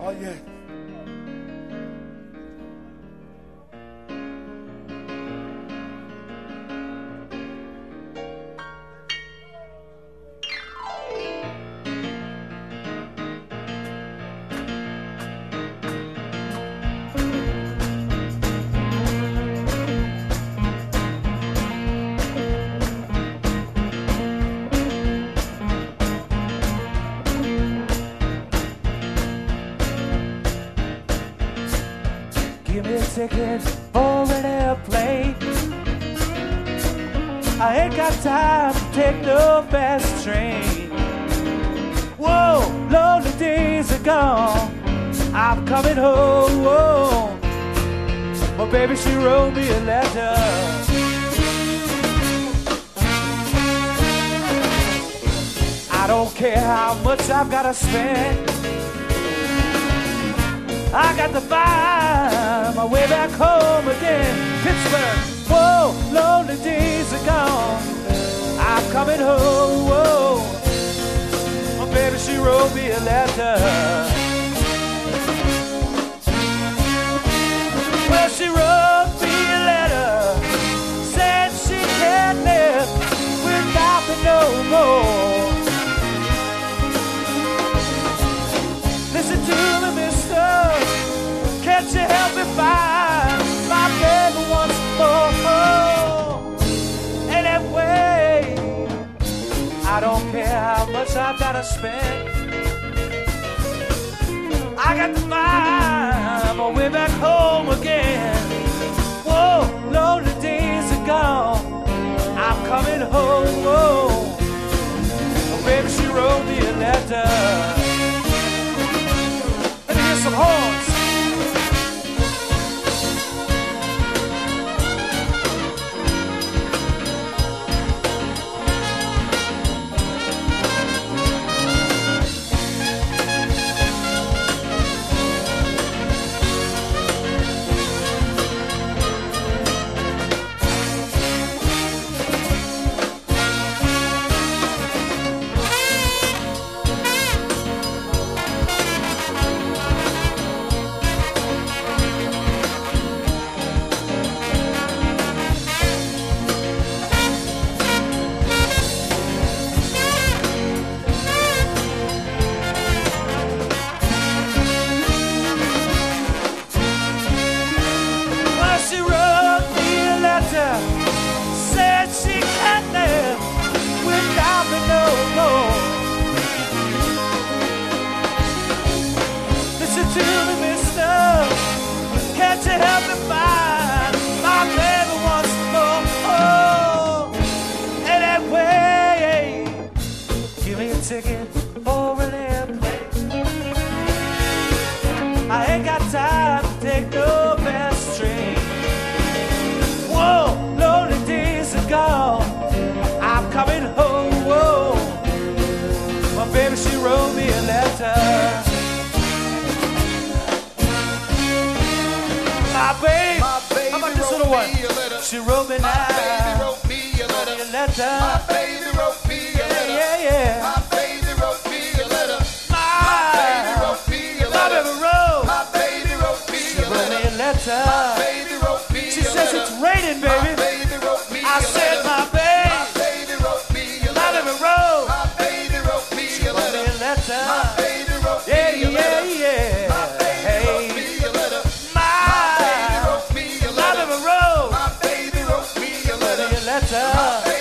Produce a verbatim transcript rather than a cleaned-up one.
Oh, yeah. Give me a ticket for an airplane. I ain't got time to take no fast train. Whoa, lonely days are gone. I'm coming home. Whoa. But baby, she wrote me a letter. I don't care how much I've gotta spend. I got to find my way back home again. Pittsburgh, whoa, lonely days are gone. I'm coming home, whoa. Oh, baby, she wrote me a letter. Well, she wrote me a letter, said she can't live without me no more. Listen to me, mister. Can't you help me find my baby once more? Anyway, I don't care how much I've gotta spend. I got to find my way back home again. Whoa, lonely days are gone. I'm coming home. Whoa, oh, baby, she wrote me a letter. Let me hear some horns. Said she can't live without me no more. Listen to me, mister. Can't you help me find my baby once more? Oh, anyway, give me a ticket for an airplane. I ain't got time to take no fast train. Whoa, lonely days are gone. I'm coming home. Whoa, my baby, she wrote me a letter. My baby, My baby how about this wrote little one? me a letter. She wrote me My now. baby wrote me a letter. A letter. My baby wrote me a letter. Yeah, yeah, yeah. My baby wrote me a letter. My, My baby wrote me a my letter. baby wrote. My baby wrote me She a wrote me letter. a letter. My baby wrote me She a says letter. it's raining, My baby. baby wrote me I a said letter. my baby. My baby wrote me a My letter. baby wrote. My baby wrote me a Wrote me letter. a letter. My baby wrote Yeah, me a yeah, letter. yeah. My baby wrote me a letter. My, My baby wrote me a my letter. baby wrote. My baby wrote me a Wrote me letter. a letter. My